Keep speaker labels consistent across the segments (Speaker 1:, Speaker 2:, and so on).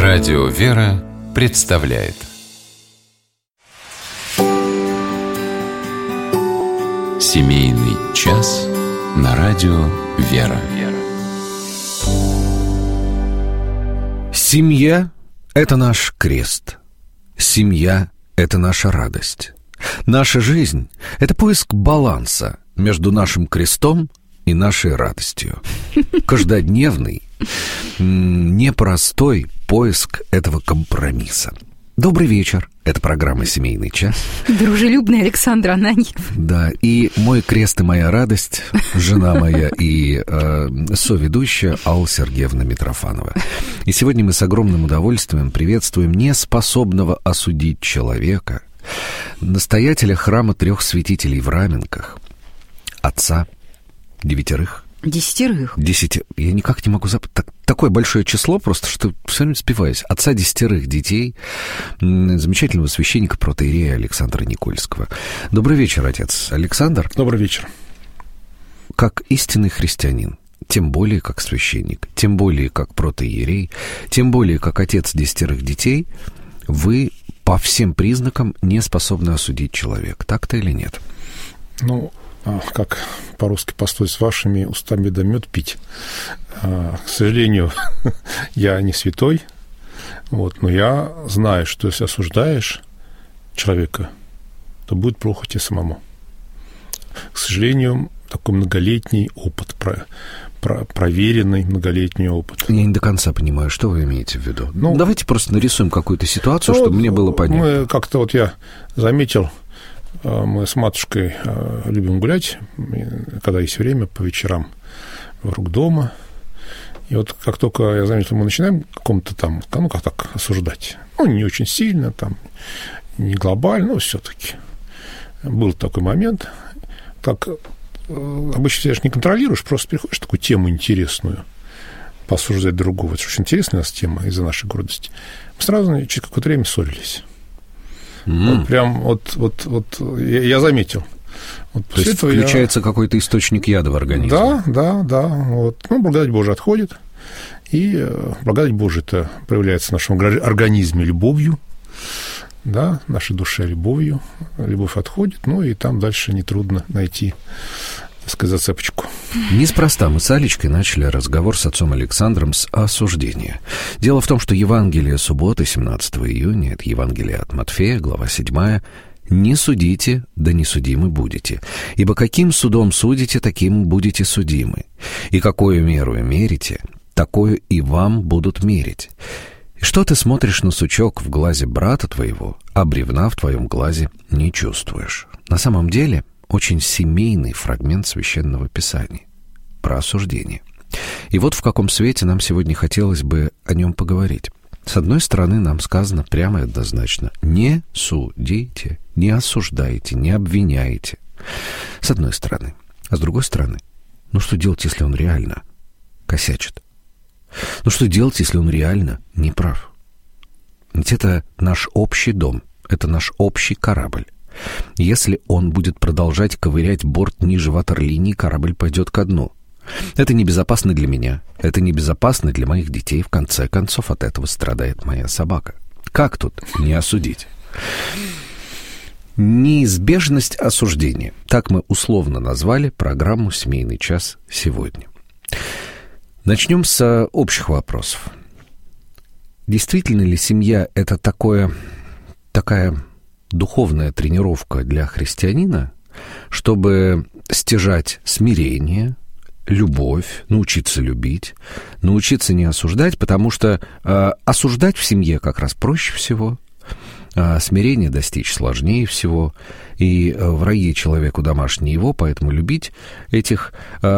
Speaker 1: Радио «Вера» представляет Семейный час на радио «Вера».
Speaker 2: Семья – это наш крест. Семья – это наша радость. Наша жизнь – это поиск баланса между нашим крестом и нашей радостью. Каждодневный, непростой поиск этого компромисса. Добрый вечер. Это программа «Семейный час».
Speaker 3: Дружелюбный Александр Ананьев.
Speaker 2: Да, и мой крест и моя радость, жена моя и соведущая Алла Сергеевна Митрофанова. И сегодня мы с огромным удовольствием приветствуем неспособного осудить человека, настоятеля храма 3 святителей в Раменках, отца 9. 10. Я никак не могу забыть. Такое большое число, просто что все время спиваюсь. Отца 10 детей, замечательного священника протоиерея Александра Никольского. Добрый вечер, отец Александр.
Speaker 4: Добрый вечер.
Speaker 2: Как истинный христианин, тем более как священник, тем более как протоиерей, тем более как отец 10 детей, вы по всем признакам не способны осудить человека. Так-то или нет?
Speaker 4: Ну, как по-русски постой, с вашими устами да мед пить. К сожалению, я не святой, но я знаю, что если осуждаешь человека, то будет плохо тебе самому. К сожалению, такой многолетний опыт, проверенный многолетний опыт.
Speaker 2: Я не до конца понимаю, что вы имеете в виду. Давайте просто нарисуем какую-то ситуацию, чтобы мне было понятно.
Speaker 4: Мы как-то я заметил, мы с матушкой любим гулять, когда есть время, по вечерам вокруг дома. И вот как только я заметил, мы начинаем каком-то там, как так, осуждать. Не очень сильно, не глобально, но все-таки. Был такой момент. Так, обычно ты же не контролируешь, просто приходишь такую тему интересную, поосуждать другого. Это же очень интересная у нас тема из-за нашей гордости. Мы сразу через какое-то время ссорились. Я заметил.
Speaker 2: То есть включается какой-то источник яда в организме.
Speaker 4: Да. Благодать Божия отходит, и благодать Божия-то проявляется в нашем организме любовью, да, нашей душе любовью. Любовь отходит, и там дальше нетрудно найти, так сказать, зацепочку.
Speaker 2: Неспроста мы с Алечкой начали разговор с отцом Александром с осуждения. Дело в том, что Евангелие субботы, 17 июня, это Евангелие от Матфея, глава 7, «Не судите, да не судимы будете, ибо каким судом судите, таким будете судимы, и какую меру мерите, такую и вам будут мерить. И что ты смотришь на сучок в глазе брата твоего, а бревна в твоем глазе не чувствуешь». На самом деле очень семейный фрагмент Священного Писания про осуждение. И вот в каком свете нам сегодня хотелось бы о нем поговорить. С одной стороны, нам сказано прямо и однозначно: не судите, не осуждайте, не обвиняйте. С одной стороны. А с другой стороны, что делать, если он реально косячит? Что делать, если он реально не прав? Ведь это наш общий дом, это наш общий корабль. Если он будет продолжать ковырять борт ниже ватерлинии, корабль пойдет ко дну. Это небезопасно для меня, это небезопасно для моих детей. В конце концов, от этого страдает моя собака. Как тут не осудить? Неизбежность осуждения. Так мы условно назвали программу «Семейный час» сегодня. Начнем с общих вопросов. Действительно ли семья — это такая духовная тренировка для христианина, чтобы стяжать смирение, любовь, научиться любить, научиться не осуждать, потому что осуждать в семье как раз проще всего, смирение достичь сложнее всего, и враги человеку домашний его, поэтому любить этих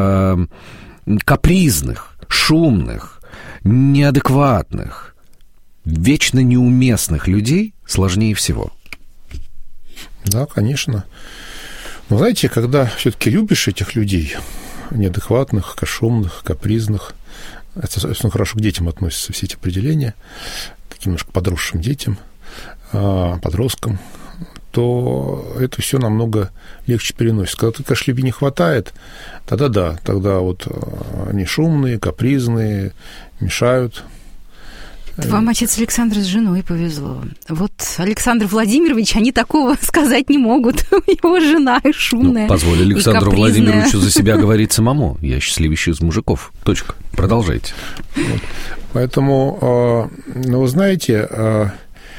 Speaker 2: капризных, шумных, неадекватных, вечно неуместных людей сложнее всего.
Speaker 4: Да, конечно. Но знаете, когда все-таки любишь этих людей, неадекватных, шумных, капризных, это, собственно, хорошо к детям относятся все эти определения, таким немножко подросшим детям, подросткам, то это все намного легче переносится. Когда ты, конечно, любви не хватает, тогда они шумные, капризные, мешают.
Speaker 3: Вам, отец Александр, с женой повезло. Вот Александр Владимирович, они такого сказать не могут. Его жена шумная.
Speaker 2: Позволь Александру Владимировичу за себя говорить самому. Я счастливейший из мужиков. Точка. Продолжайте.
Speaker 4: Вот. Поэтому, вы знаете,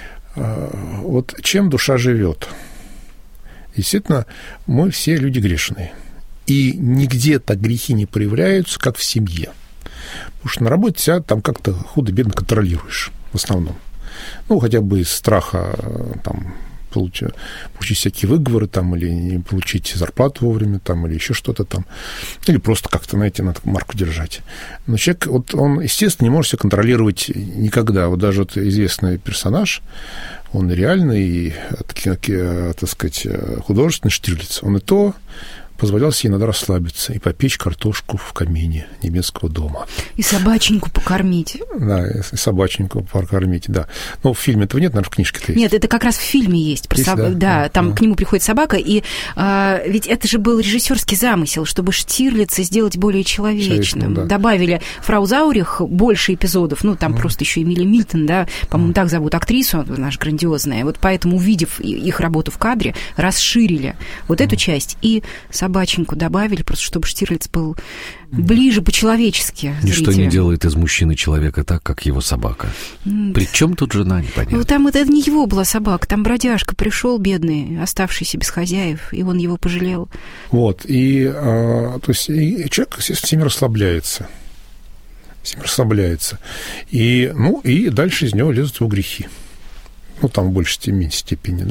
Speaker 4: вот чем душа живет? Действительно, мы все люди грешные. И нигде так грехи не проявляются, как в семье. Потому что на работе себя там как-то худо-бедно контролируешь в основном. Ну, хотя бы из страха там, получить всякие выговоры там, или не получить зарплату вовремя, там, или еще что-то там. Или просто как-то, знаете, надо марку держать. Но человек, вот он, естественно, не может себя контролировать никогда. Вот даже вот известный персонаж, он реальный, так сказать, художественный Штирлиц, он и то позволял себе иногда расслабиться и попечь картошку в камине немецкого дома.
Speaker 3: И собаченьку покормить.
Speaker 4: Да, и собаченьку покормить, да. Но в фильме этого нет, наверное, в книжке-то есть.
Speaker 3: Нет, это как раз в фильме есть. Про да, там к нему приходит собака, и ведь это же был режиссерский замысел, чтобы Штирлица сделать более человечным. Да. Добавили фрау Заурих больше эпизодов, ну, там просто еще Эмилия Мильтон, да, по-моему, так зовут актрису, наша грандиозная. Вот поэтому, увидев их работу в кадре, расширили вот эту часть и собаченьку добавили, просто чтобы Штирлиц был ближе по-человечески.
Speaker 2: Ничто не делает из мужчины человека так, как его собака. Причем тут жена, непонятно.
Speaker 3: Ну, там это не его была собака, там бродяжка пришел бедный, оставшийся без хозяев, и он его пожалел.
Speaker 4: Вот, и, то есть, и человек, естественно, всеми расслабляется. Всеми расслабляется. И, ну, и дальше из него лезут его грехи. Ну, там в большей меньшей степени,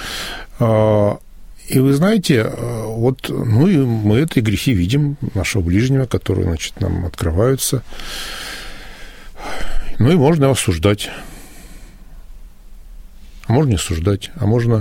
Speaker 4: да. И вы знаете, вот, ну, и мы эти грехи видим нашего ближнего, которые, значит, нам открываются. Ну, и можно его осуждать. А можно не осуждать, а можно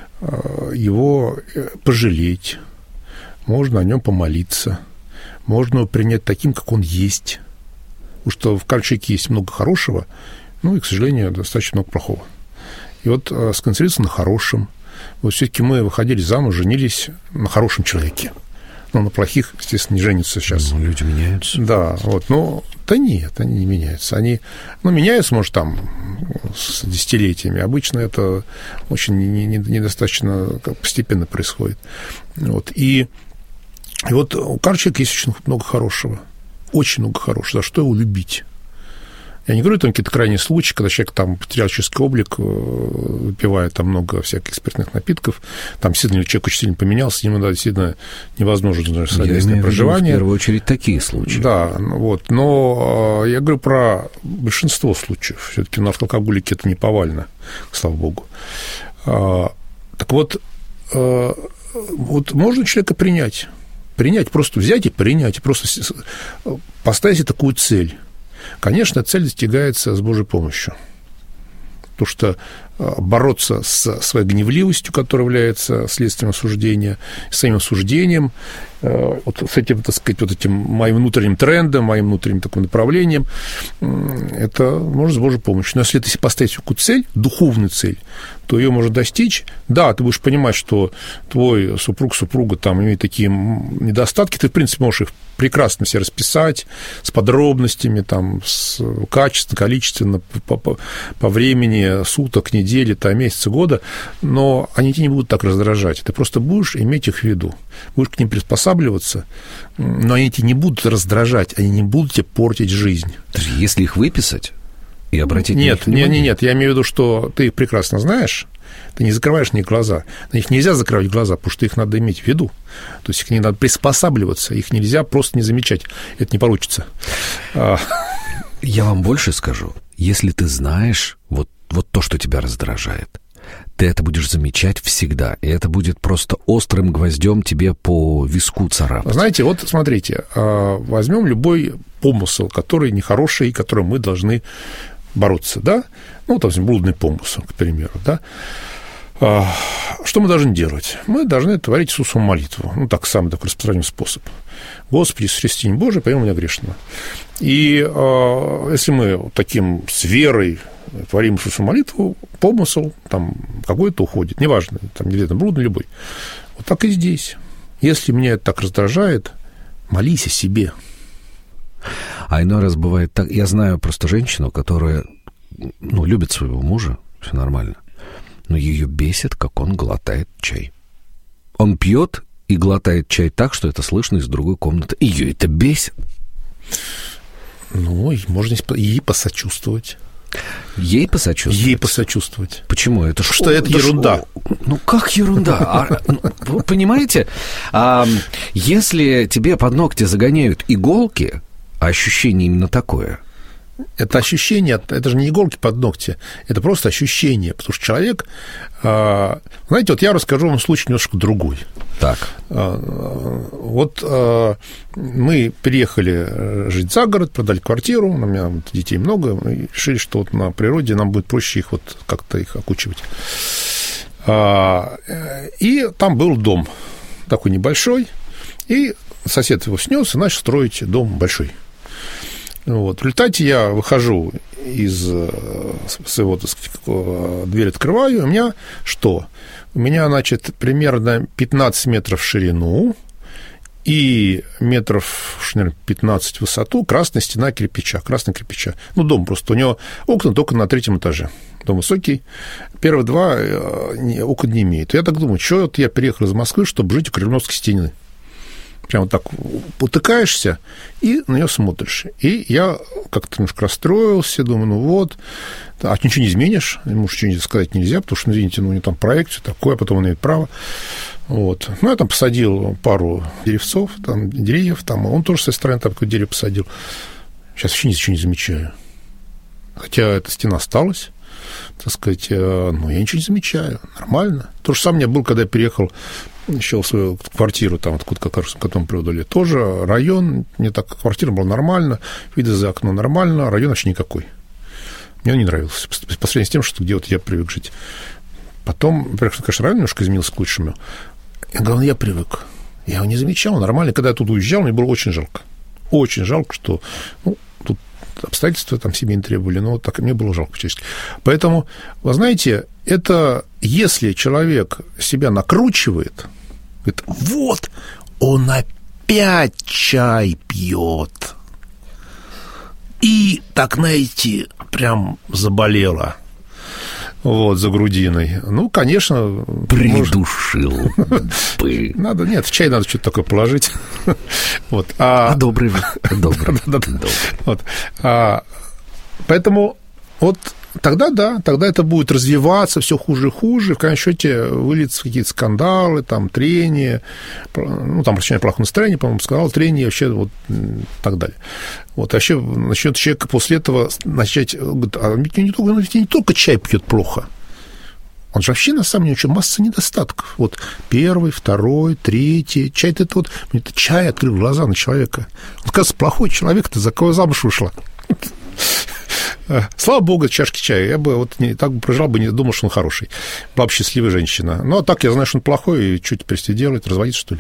Speaker 4: его пожалеть, можно о нем помолиться, можно его принять таким, как он есть. Потому что в каждом человеке есть много хорошего, ну, и, к сожалению, достаточно много плохого. И вот сконцентрироваться на хорошем. Вот все-таки мы выходили замуж, женились на хорошем человеке. Но на плохих, естественно, не женятся сейчас.
Speaker 2: Ну, люди меняются.
Speaker 4: Да, вот. Но да нет, они не меняются. Они, ну, меняются, может, там, с десятилетиями. Обычно это очень недостаточно постепенно происходит. Вот. И вот у каждого человека есть очень много хорошего. Очень много хорошего. За что его любить? Я не говорю, там какие-то крайние случаи, когда человек там потерял человеческий облик, выпивая там много всяких спиртных напитков, там действительно человек очень сильно поменялся, с ним действительно невозможно совместное проживание.
Speaker 2: В первую очередь такие случаи.
Speaker 4: Да, вот, но я говорю про большинство случаев. Все-таки наркоалкоголики это не повально, слава богу. Так вот, вот можно человека принять, просто взять и принять, просто поставить себе такую цель. Конечно, цель достигается с Божьей помощью. Потому что бороться с своей гневливостью, которая является следствием осуждения, с своим осуждением, вот с этим, так сказать, вот этим моим внутренним трендом, моим внутренним таким направлением, это можно с Божьей помощью. Но если ты себе поставить такую цель, духовную цель, то ее можно достичь. Да, ты будешь понимать, что твой супруг, супруга там имеет такие недостатки, ты, в принципе, можешь их прекрасно все расписать с подробностями, там, с качественно, количественно, по времени суток, недели, там, месяца, года, но они тебя не будут так раздражать. Ты просто будешь иметь их в виду, будешь к ним приспосабливаться, но они тебя не будут раздражать, они не будут тебе портить жизнь.
Speaker 2: Если их выписать и обратить на них внимание?
Speaker 4: Нет, я имею в виду, что ты их прекрасно знаешь, ты не закрываешь на них глаза. На них нельзя закрывать глаза, потому что их надо иметь в виду. То есть к ним надо приспосабливаться, их нельзя просто не замечать. Это не получится.
Speaker 2: Я вам больше скажу. Если ты знаешь вот то, что тебя раздражает, ты это будешь замечать всегда, и это будет просто острым гвоздем тебе по виску царапать.
Speaker 4: Знаете, вот смотрите, возьмем любой помысл, который нехороший, которым мы должны бороться, да? Ну, вот, возьмем блудный помысл, к примеру, да? Что мы должны делать? Мы должны творить Иисусу молитву. Ну, так, самый такой распространенный способ. Господи, Иисус Христе, Божий, пойми меня грешного. И если мы таким с верой творим Иисусу молитву, помысл там какой-то уходит, неважно, там, где-то блудный, любой. Вот так и здесь. Если меня это так раздражает, молись о себе.
Speaker 2: А иной раз бывает так. Я знаю просто женщину, которая любит своего мужа, все нормально. Но ее бесит, как он глотает чай. Он пьет и глотает чай так, что это слышно из другой комнаты. Ее это бесит.
Speaker 4: Можно ей посочувствовать.
Speaker 2: Ей посочувствовать?
Speaker 4: Ей посочувствовать.
Speaker 2: Почему? Это
Speaker 4: что это ерунда.
Speaker 2: Как ерунда? Вы понимаете, если тебе под ногти загоняют иголки, ощущение именно такое.
Speaker 4: Это ощущение, это же не иголки под ногти, это просто ощущение, потому что человек... Знаете, вот я расскажу вам случай немножко другой.
Speaker 2: Так.
Speaker 4: Вот мы переехали жить за город, продали квартиру, у меня детей много, мы решили, что вот на природе нам будет проще их вот как-то их окучивать. И там был дом такой небольшой, и сосед его снес и начал строить дом большой. Вот. В результате я выхожу из своего, так сказать, дверь открываю, у меня что? У меня, значит, примерно 15 метров в ширину и метров, наверное, 15 в высоту красная стена кирпича, красного кирпича. Дом просто, у него окна только на 3-м этаже. Дом высокий, первые 2 окон не имеет. Я так думаю, что вот я переехал из Москвы, чтобы жить у Кремлевской стены. Прямо так потыкаешься и на нее смотришь. И я как-то немножко расстроился, думаю, а ничего не изменишь, ему ничего сказать нельзя, потому что, извините, у него там проект, все такое, потом он имеет право. Вот. Я там посадил пару деревцов, деревьев, он тоже со стороны там какое-то дерево посадил. Сейчас вообще ничего не замечаю. Хотя эта стена осталась, так сказать, но я ничего не замечаю, нормально. То же самое у меня было, когда я переехал еще в свою квартиру, там, откуда как раз потом приводили, тоже район, мне так квартира была нормально, виды за окно нормально, район вообще никакой. Мне он не нравился, по сравнению с тем, что где вот я привык жить. Потом, конечно, район немножко изменился к лучшему. И главное, я привык. Я его не замечал, нормально. Когда я тут уезжал, мне было очень жалко. Очень жалко, что тут обстоятельства там семейные требовали, но так и мне было жалко фактически. Поэтому, вы знаете, это если человек себя накручивает, говорит, вот, он опять чай пьет. И так, знаете, прям заболело. За грудиной. Конечно...
Speaker 2: Придушил бы.
Speaker 4: Нет, в чай надо что-то такое положить.
Speaker 2: Добрый.
Speaker 4: Поэтому тогда это будет развиваться все хуже и хуже, в конечном счете выльются какие-то скандалы, трения, причина плохого настроения, по-моему, скандал, трения, вообще так далее. Вообще начнет человек после этого начать, говорит, ведь не только чай пьет плохо, он же вообще, на самом деле, масса недостатков. 1, 2, 3. Чай-то это чай открыл глаза на человека. Он, кажется, плохой человек, ты за кого замуж вышла? Слава богу, чашки чая. Я бы так бы прожил, бы не думал, что он хороший. Была бы счастливая женщина. А так я знаю, что он плохой, и что теперь с ним делать, разводиться, что ли?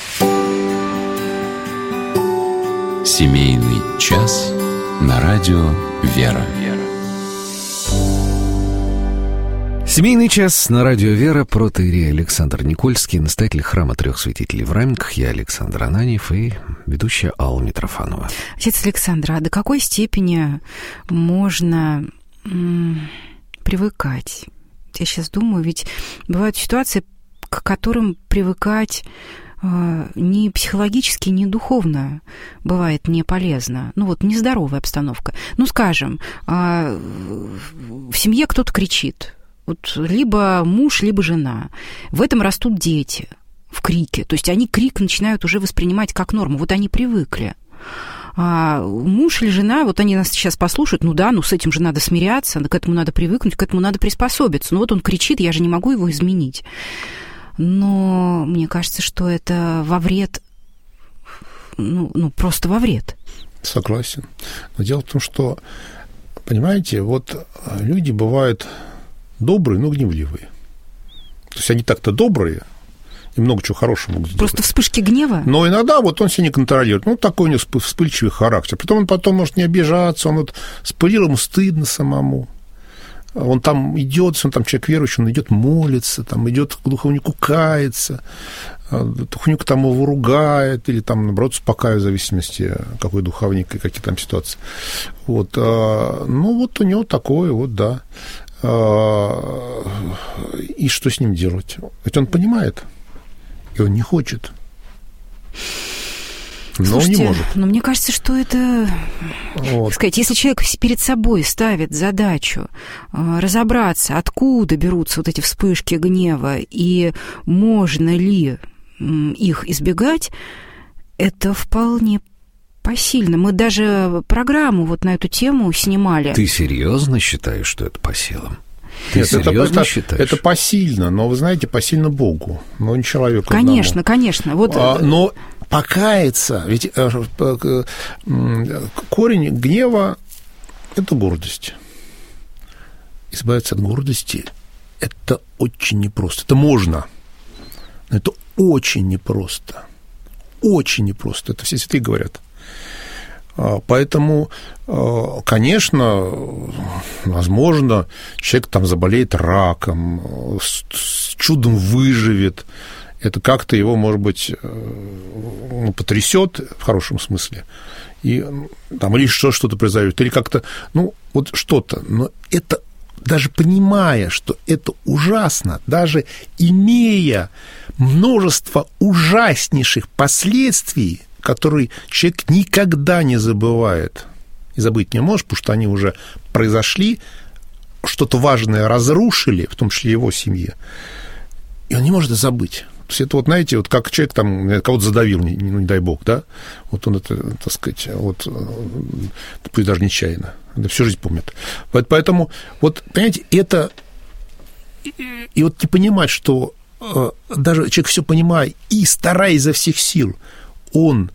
Speaker 1: Семейный час на радио «Вера».
Speaker 2: Семейный час на радио «Вера», протоиерей Александр Никольский, настоятель храма Трех Святителей в Раменках, я Александр Ананьев и ведущая Алла Митрофанова.
Speaker 3: Отец Александр, а до какой степени можно привыкать? Я сейчас думаю, ведь бывают ситуации, к которым привыкать ни психологически, ни духовно бывает не полезно. Нездоровая обстановка. Скажем, в семье кто-то кричит. Либо муж, либо жена. В этом растут дети в крике. То есть они крик начинают уже воспринимать как норму. Они привыкли. А муж или жена, они нас сейчас послушают, с этим же надо смиряться, к этому надо привыкнуть, к этому надо приспособиться. Он кричит, я же не могу его изменить. Но мне кажется, что это во вред, просто во вред.
Speaker 4: Согласен. Но дело в том, что, понимаете, люди бывают добрые, но гневливые. То есть они так-то добрые, и много чего хорошего могут сделать.
Speaker 3: Просто вспышки гнева?
Speaker 4: Но иногда он себя не контролирует. Такой у него вспыльчивый характер. Потом он может не обижаться, он вспылил, ему стыдно самому. Он там идет, он там человек верующий, он идет молится, там идет к духовнику кается, духовник там его ругает или там, наоборот, успокаивает в зависимости, какой духовник и какие там ситуации. Вот. Ну, вот у него такое, вот, да. И что с ним делать? Ведь он понимает, и он не хочет. Но
Speaker 3: слушайте,
Speaker 4: не может.
Speaker 3: Но мне кажется, что это, так сказать, если человек перед собой ставит задачу разобраться, откуда берутся вот эти вспышки гнева и можно ли их избегать, это вполне посильно. Мы даже программу вот на эту тему снимали.
Speaker 2: Ты серьезно считаешь, что это по силам? Ты
Speaker 4: Нет,
Speaker 2: серьезно считаешь?
Speaker 4: Это посильно, но, вы знаете, посильно Богу, но не человеку.
Speaker 3: Конечно, одному. Конечно. Вот...
Speaker 4: Но покаяться, ведь корень гнева – это гордость. Избавиться от гордости – это очень непросто. Это можно, но это очень непросто. Очень непросто. Это все святые говорят. Поэтому, конечно, возможно, человек там заболеет раком, с чудом выживет. Это как-то его, может быть, потрясет в хорошем смысле, и, там, или что-то произойдет, или как-то, ну, вот что-то. Но это, даже понимая, что это ужасно, даже имея множество ужаснейших последствий, которые человек никогда не забывает, и забыть не может, потому что они уже произошли, что-то важное разрушили, в том числе его семье, и он не может это забыть. То есть это вот, знаете, вот как человек там кого-то задавил, не дай бог, да, вот он это, так сказать, вот, пусть даже нечаянно, это всю жизнь помнит. Поэтому, вот, понимаете, это, и вот не понимать, что даже человек все понимая и стараясь изо всех сил, он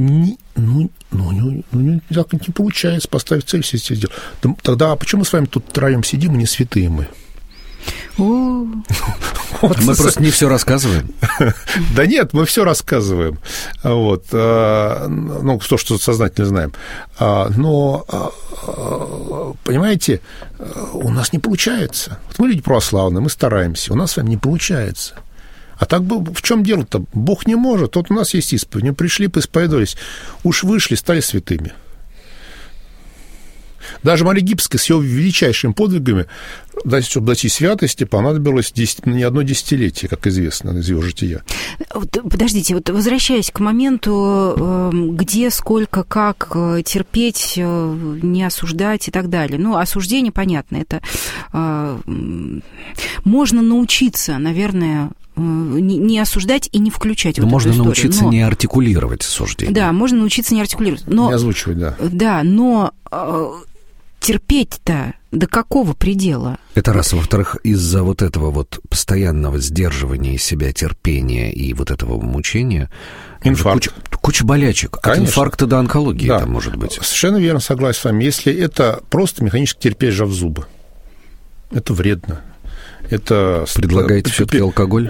Speaker 4: так не получается поставить цель, все сделать. Тогда почему мы с вами тут втроем сидим, и не святые мы?
Speaker 2: Мы просто не все рассказываем.
Speaker 4: Да нет, мы все рассказываем. Вот. Ну, то, что сознательно знаем. Но, понимаете, у нас не получается. Вот мы люди православные, мы стараемся, у нас с вами не получается. А так в чем дело-то? Бог не может. Вот у нас есть исповедь. Мы пришли, поисповедовались, уж вышли, стали святыми. Даже Мария Египетская с ее величайшими подвигами, чтобы достичь святости, понадобилось не одно десятилетие, как известно из ее жития.
Speaker 3: Подождите, вот возвращаясь к моменту, где, сколько, как терпеть, не осуждать и так далее. Ну, осуждение, понятно, это можно научиться, наверное, не осуждать и не включать в эту
Speaker 2: можно
Speaker 3: историю.
Speaker 2: Научиться не артикулировать осуждение.
Speaker 3: Да, можно научиться не артикулировать.
Speaker 4: Не озвучивать, да.
Speaker 3: Да, но терпеть-то до какого предела?
Speaker 2: Это раз. Во-вторых, из-за вот этого вот постоянного сдерживания из себя терпения и вот этого мучения
Speaker 4: инфаркт.
Speaker 2: Куча болячек. Конечно. От инфаркта до онкологии
Speaker 4: да.
Speaker 2: там может быть.
Speaker 4: Совершенно верно, согласен с вами. Если это просто механически терпеть, сжав зубы, это вредно. Это...
Speaker 2: Предлагаете все-таки алкоголь?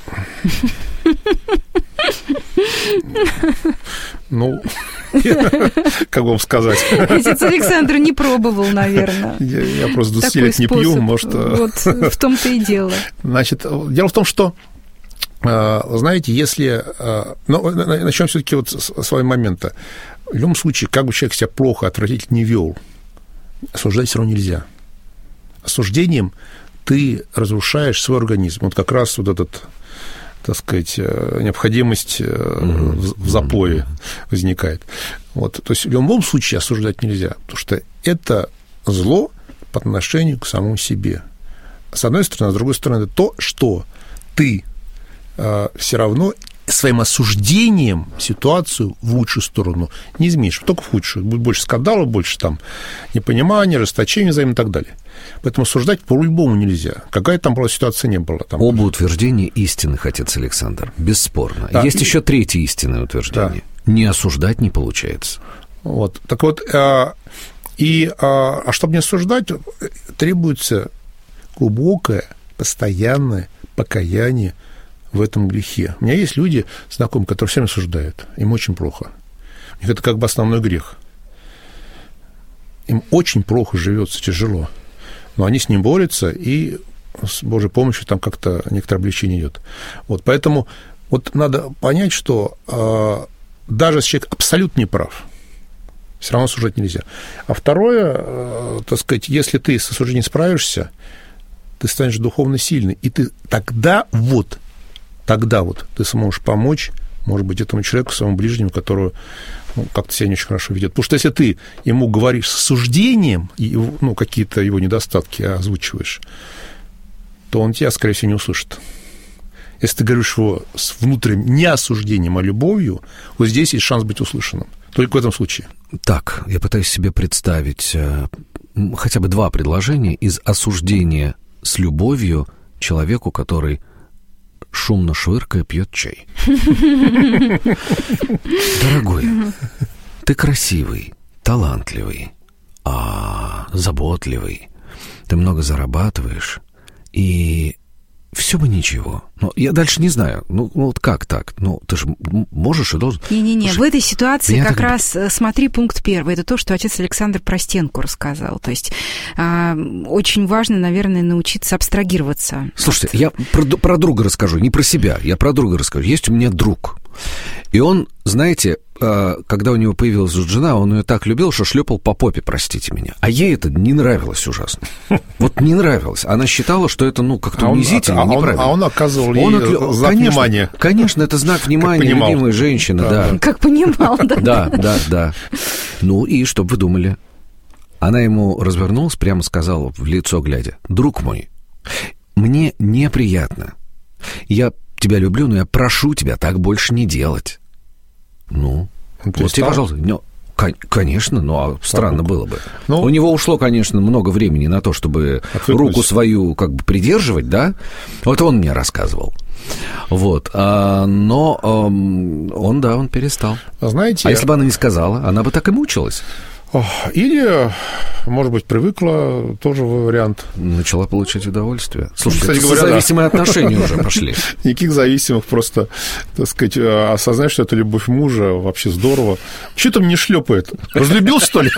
Speaker 4: Ну, как вам сказать?
Speaker 3: Отец Александр не пробовал, наверное.
Speaker 4: Я просто 20 лет не пью, может...
Speaker 3: Вот в том-то и дело.
Speaker 4: Значит, дело в том, что, знаете, если... Ну, начнем все-таки вот с своего момента. В любом случае, как бы человек себя плохо, отвратительно не вел, осуждать все равно нельзя. Осуждением ты разрушаешь свой организм. Вот как раз вот этот, так сказать, необходимость в запое возникает. Вот. То есть в любом случае осуждать нельзя, потому что это зло по отношению к самому себе. С одной стороны, а с другой стороны, это то, что ты все равно своим осуждением ситуацию в лучшую сторону не изменишь, только в худшую. Будет больше скандалов, больше там непонимания, расточения взаимно и так далее. Поэтому осуждать по-любому нельзя. Какая там была ситуация, не было. Там...
Speaker 2: Оба утверждения истинных, отец Александр, бесспорно. Да. Есть еще третье истинное утверждение. Да. Не осуждать не получается.
Speaker 4: Вот. Так вот, чтобы не осуждать, требуется глубокое, постоянное покаяние в этом грехе. У меня есть люди, знакомые, которые все время осуждают. Им очень плохо. У них это как бы основной грех. Им очень плохо живется, тяжело. но они с ним борются, и с Божьей помощью там как-то некоторое облегчение идет. Вот, поэтому вот надо понять, что даже если человек абсолютно не прав, все равно осуждать нельзя. А второе, так сказать, если ты с осуждением справишься, ты станешь духовно сильный, и ты тогда ты сможешь помочь, может быть, этому человеку, своему ближнему, которого как-то себя не очень хорошо ведет. Потому что если ты ему говоришь с осуждением, какие-то его недостатки озвучиваешь, то он тебя, скорее всего, не услышит. Если ты говоришь его с внутренним не осуждением, а любовью, вот здесь есть шанс быть услышанным. Только в этом случае.
Speaker 2: Так, я пытаюсь себе представить хотя бы два предложения из осуждения с любовью человеку, который шумно швыркая пьет чай. Дорогой, ты красивый, талантливый, заботливый, ты много зарабатываешь, и все бы ничего. Но я дальше не знаю. Вот как так? Ты же можешь и должен...
Speaker 3: Не-не-не, в этой ситуации как раз смотри пункт 1. Это то, что отец Александр про стенку рассказал. То есть очень важно, наверное, научиться абстрагироваться.
Speaker 2: Слушайте, я про друга расскажу, не про себя. Я про друга расскажу. Есть у меня друг. И он, знаете, когда у него появилась жена, он ее так любил, что шлепал по попе, простите меня. А ей это не нравилось ужасно. Вот не нравилось. Она считала, что это, как-то унизительно, неправильно.
Speaker 4: А он оказывал ей знак внимания.
Speaker 2: Конечно, это знак внимания любимой женщины, да.
Speaker 3: Как понимал, да.
Speaker 2: Да. И что бы вы думали? Она ему развернулась, прямо сказала в лицо глядя: друг мой, мне неприятно. Я тебя люблю, но я прошу тебя так больше не делать. Вот тебе, пожалуйста. Конечно, странно было бы. У него ушло, конечно, много времени на то, чтобы руку свою как бы придерживать, да? Вот он мне рассказывал. Вот. Но он перестал.
Speaker 4: Знаете,
Speaker 2: если бы она не сказала, она бы так и мучилась.
Speaker 4: Или, может быть, привыкла, тоже вариант.
Speaker 2: Начала получать удовольствие. Слушайте, кстати говоря, зависимые отношения уже пошли.
Speaker 4: Никаких зависимых, просто, так сказать, осознать, что это любовь мужа, вообще здорово. Чего там не шлепает? Разлюбил, что ли?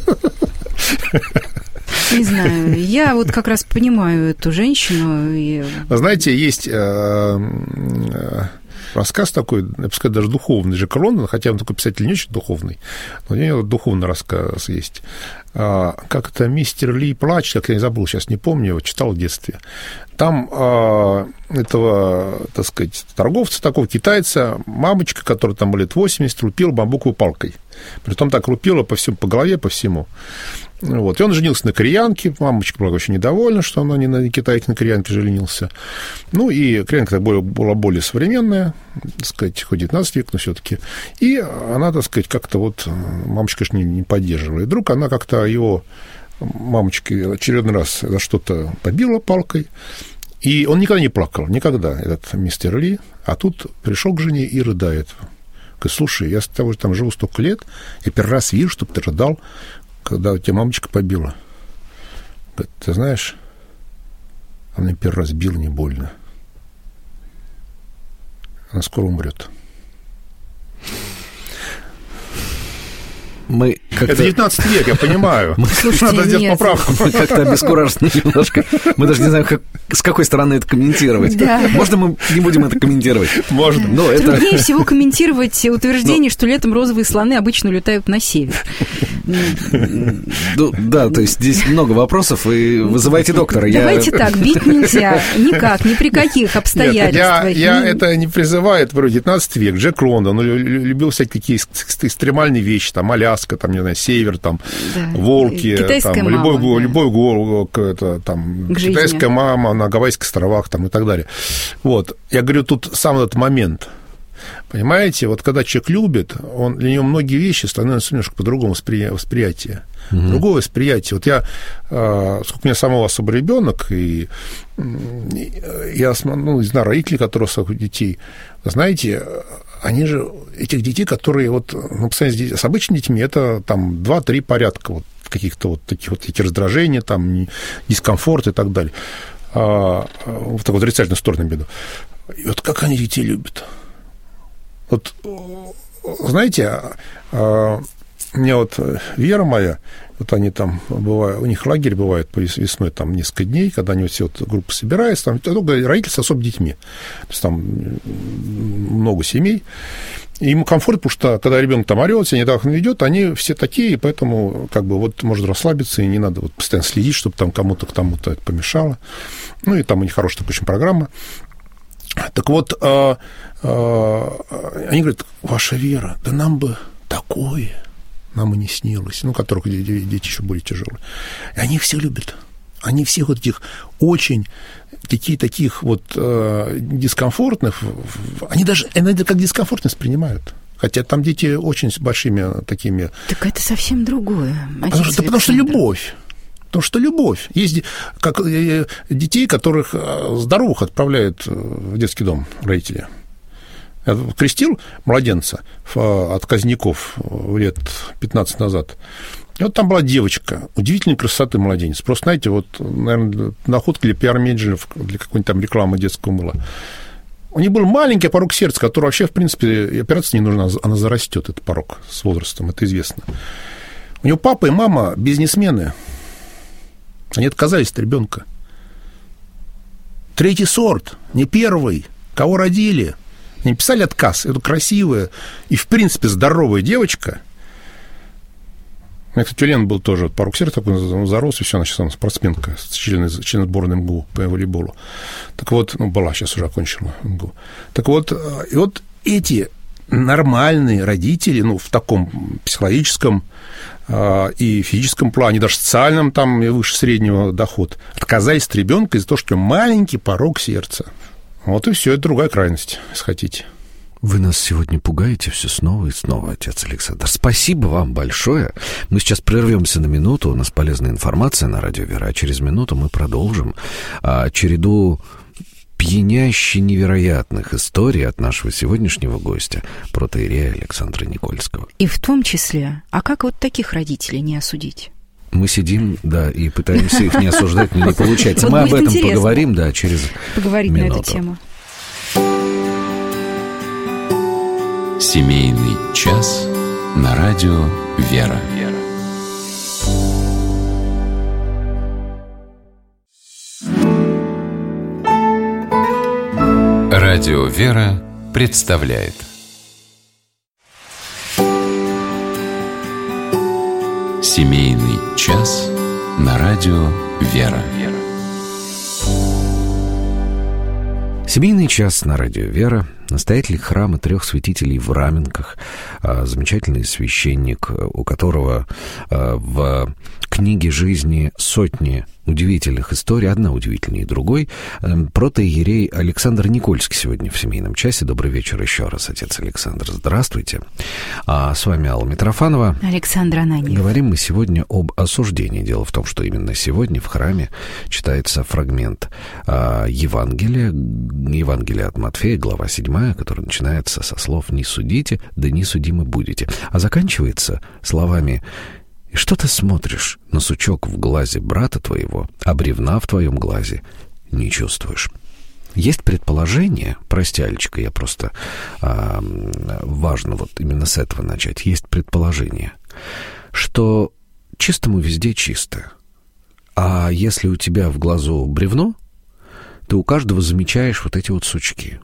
Speaker 3: Не знаю, я вот как раз понимаю эту женщину.
Speaker 4: Знаете, есть рассказ такой, я бы сказал, даже духовный, Джек Лондон, хотя он такой писатель не очень духовный, но у него духовный рассказ есть. Как это «Мистер Ли плачет», как я не забыл, сейчас не помню, его читал в детстве. Там этого, так сказать, торговца такого, китайца, мамочка, которая там лет 80, лупила бамбуковой палкой. Притом так лупила по всему, по голове, по всему. Вот. И он женился на кореянке. Мамочка была очень недовольна, что она не на китайке, на кореянке женился. И кореянка была более современная, так сказать, хоть 19 век, но все-таки. И она, так сказать, как-то мамочка, конечно, не поддерживала. И вдруг она как-то его, мамочка, очередной раз за что-то побила палкой. И он никогда не плакал, никогда, этот мистер Ли. А тут пришел к жене и рыдает. Говорит: слушай, я с тобой там живу столько лет, я первый раз вижу, чтобы ты рыдал, когда тебя мамочка побила. Говорит: ты знаешь, она первый раз била, не больно. Она скоро умрет. Это 19 век, я понимаю. Надо сделать поправку.
Speaker 2: Мы как-то обескуражены немножко. Мы даже не знаем, с какой стороны это комментировать. Можно мы не будем это комментировать?
Speaker 4: Можно.
Speaker 3: Труднее всего комментировать утверждение, что летом розовые слоны обычно улетают на север.
Speaker 2: Да, то есть здесь много вопросов, и вызывайте доктора.
Speaker 3: Давайте так, бить нельзя. Никак, ни при каких обстоятельствах.
Speaker 4: Я это не призываю, это 19 век. Джек Лондон, он любил всякие такие экстремальные вещи, там, Аляска, там, не знаю, север, там, волки, там, любовь, там, китайская мама на Гавайских островах, там, и так далее. Вот. Я говорю, тут сам этот момент. Понимаете, вот когда человек любит, для него многие вещи становятся немножко по-другому восприятие. Другое восприятие. Вот сколько у меня самого особый ребенок, и я не знаю, родители, которые своих детей, знаете, они же, этих детей, которые по сравнению с обычными детьми, это там 2-3 порядка каких-то таких эти раздражения, там, дискомфорт и так далее. В такой отрицательную сторону имею в виду. И как они детей любят. Знаете, меня вот Вера моя, вот они там бывают, у них лагерь бывает весной там несколько дней, когда они все вот группа собирается, там много родителей с особыми детьми, то есть там много семей. И ему комфортно, потому что когда ребенок там орет, себя недавно ведет, они все такие, и поэтому как бы вот можно расслабиться, и не надо вот постоянно следить, чтобы там кому-то к тому-то это помешало. Ну, и там у них хорошая такая очень программа. Так вот, они говорят, ваша Вера, да нам бы такое, нам и не снилось, ну, которых дети еще более тяжелые. И они все любят. Они всех вот этих очень таких вот дискомфортных, они даже иногда как дискомфортность принимают. Хотя там дети очень с большими такими...
Speaker 3: Так это совсем другое.
Speaker 4: Потому что любовь. Потому что любовь. Есть как детей, которых здоровых отправляют в детский дом родители. Я крестил младенца от казняков лет 15 назад. И вот там была девочка, удивительной красоты младенец. Просто, знаете, вот, наверное, находка для пиар-менеджеров, для какой-нибудь там рекламы детского мыла. У нее был маленький порог сердца, который вообще, в принципе, операция не нужна, она зарастет, этот порог с возрастом, это известно. У нее папа и мама бизнесмены. Они отказались от ребенка. Третий сорт, не первый. Кого родили? Они писали отказ. Это красивая и, в принципе, здоровая девочка. У меня, кстати, у Лены был тоже порог сердца, такой, он зарос, и все, она сейчас она спортсменка, член сборной МГУ по волейболу. Так вот, ну, была, сейчас уже окончила МГУ. Так вот, и вот эти нормальные родители, ну, в таком психологическом и физическом плане, даже социальном, там, и выше среднего доход, отказались от ребенка из-за того, что у него маленький порог сердца. Вот и все, это другая крайность, если хотите.
Speaker 2: Вы нас сегодня пугаете все снова и снова, отец Александр. Спасибо вам большое. Мы сейчас прервемся на минуту. У нас полезная информация на радио Вера. А через минуту мы продолжим череду пьяняще невероятных историй от нашего сегодняшнего гостя, протоиерея Александра Никольского.
Speaker 3: И в том числе, а как вот таких родителей не осудить?
Speaker 2: Мы сидим, да, и пытаемся их не осуждать, но не получается. Мы об этом поговорим, да, через
Speaker 3: поговорить
Speaker 2: минуту.
Speaker 3: На эту тему.
Speaker 1: Семейный час на радио Вера. Радио Вера представляет Семейный час на радио Вера.
Speaker 2: Семейный час на радио Вера. Настоятель храма трех святителей в Раменках, замечательный священник, у которого в книге жизни сотни удивительных историй, одна удивительнее другой. Протоиерей Александр Никольский сегодня в семейном часе. Добрый вечер еще раз, отец Александр. Здравствуйте. С вами Алла Митрофанова.
Speaker 3: Александр Ананьев.
Speaker 2: Говорим мы сегодня об осуждении. Дело в том, что именно сегодня в храме читается фрагмент Евангелия от Матфея, глава 7, который начинается со слов «Не судите, да не судимы будете», а заканчивается словами «И что ты смотришь на сучок в глазе брата твоего, а бревна в твоем глазе не чувствуешь». Есть предположение, прости, Алечка, я просто важно вот именно с этого начать. Есть предположение, что чистому везде чисто. А если у тебя в глазу бревно, ты у каждого замечаешь вот эти вот сучки.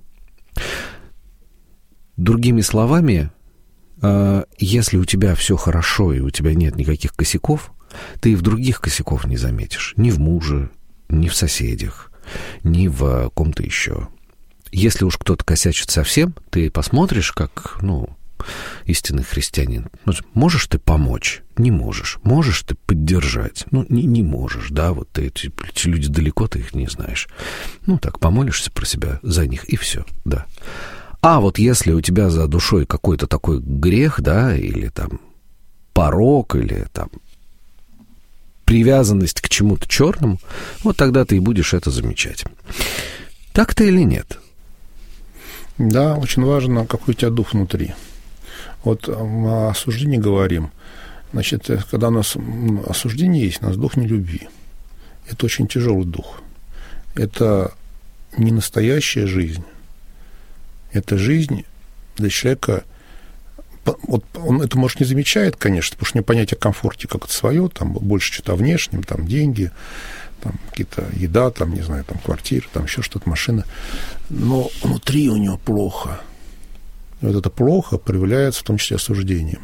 Speaker 2: Другими словами, если у тебя все хорошо и у тебя нет никаких косяков, ты и в других косяков не заметишь. Ни в муже, ни в соседях, ни в ком-то еще. Если уж кто-то косячит совсем, ты посмотришь, как, истинный христианин. Можешь ты помочь? Не можешь. Можешь ты поддержать? Не можешь, да, вот эти люди далеко, ты их не знаешь. Так, помолишься про себя за них, и все, да. А вот если у тебя за душой какой-то такой грех, да, или там порок, или там привязанность к чему-то черному, вот тогда ты и будешь это замечать. Так-то или нет?
Speaker 4: Да, очень важно, какой у тебя дух внутри. Вот о осуждении говорим. Значит, когда у нас осуждение есть, у нас дух нелюбви. Это очень тяжелый дух. Это не настоящая жизнь. Это жизнь для человека он это, может, не замечает, конечно, потому что у него понятие о комфорте как-то свое, там больше что-то о внешнем, там деньги, там какие-то еда, там, не знаю, там квартира, там еще что-то, машина. Но внутри у него плохо. И вот это плохо проявляется в том числе осуждением.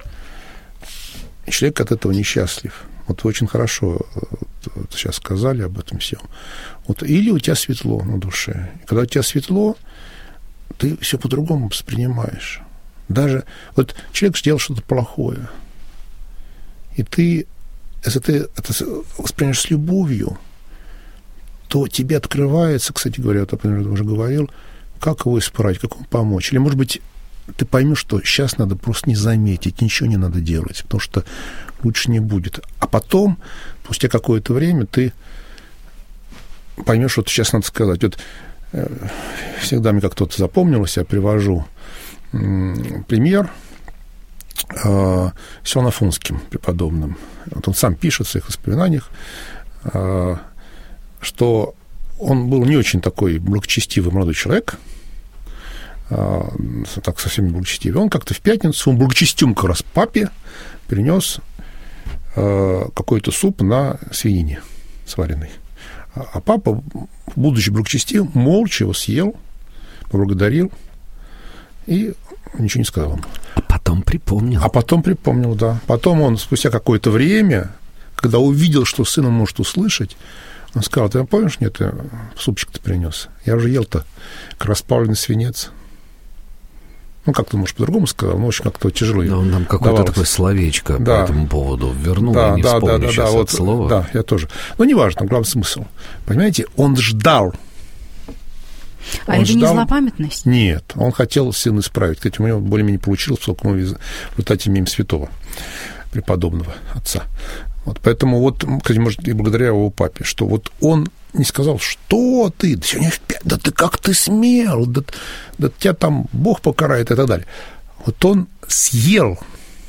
Speaker 4: И человек от этого несчастлив. Вот вы очень хорошо сейчас сказали об этом всем. Вот или у тебя светло на душе. И когда у тебя светло, ты все по-другому воспринимаешь. Даже вот человек сделал что-то плохое, и ты, если ты это воспринимаешь с любовью, то тебе открывается, кстати говоря, вот, например, я уже говорил, как его исправить, как ему помочь. Или, может быть, ты поймешь, что сейчас надо просто не заметить, ничего не надо делать, потому что лучше не будет. А потом, спустя какое-то время, ты поймешь, что сейчас надо сказать. Вот всегда мне как кто-то запомнилось, я привожу пример с Иоанном Афонским преподобным. Вот он сам пишет в своих воспоминаниях, что он был не очень такой благочестивый молодой человек, так совсем не благочестивый. Он как-то в пятницу, он благочестивым как раз папе принес какой-то суп на свинине сваренный. А папа, будучи благочестивым, молча его съел, поблагодарил и ничего не сказал ему.
Speaker 2: А потом припомнил.
Speaker 4: Да. Потом он, спустя какое-то время, когда увидел, что сын он может услышать, он сказал: ты помнишь, мне ты супчик-то принес? Я уже ел-то как расплавленный свинец. Ну, как-то, может, по-другому сказал, но, в общем, как-то тяжело.
Speaker 2: Да, он нам какое-то такое словечко по этому поводу вернул, я не вспомню сейчас от слова.
Speaker 4: Да, я тоже. Но неважно, главный смысл. Понимаете, он ждал.
Speaker 3: Это не злопамятность?
Speaker 4: Нет, он хотел сына исправить. Кстати, у него более-менее получилось, поскольку мы в результате имеем святого преподобного отца. Вот, поэтому вот, кстати, может, и благодаря его папе, что вот он не сказал, что ты, да сегодня в 5, да ты как ты смел, да тебя там Бог покарает и так далее. Вот он съел,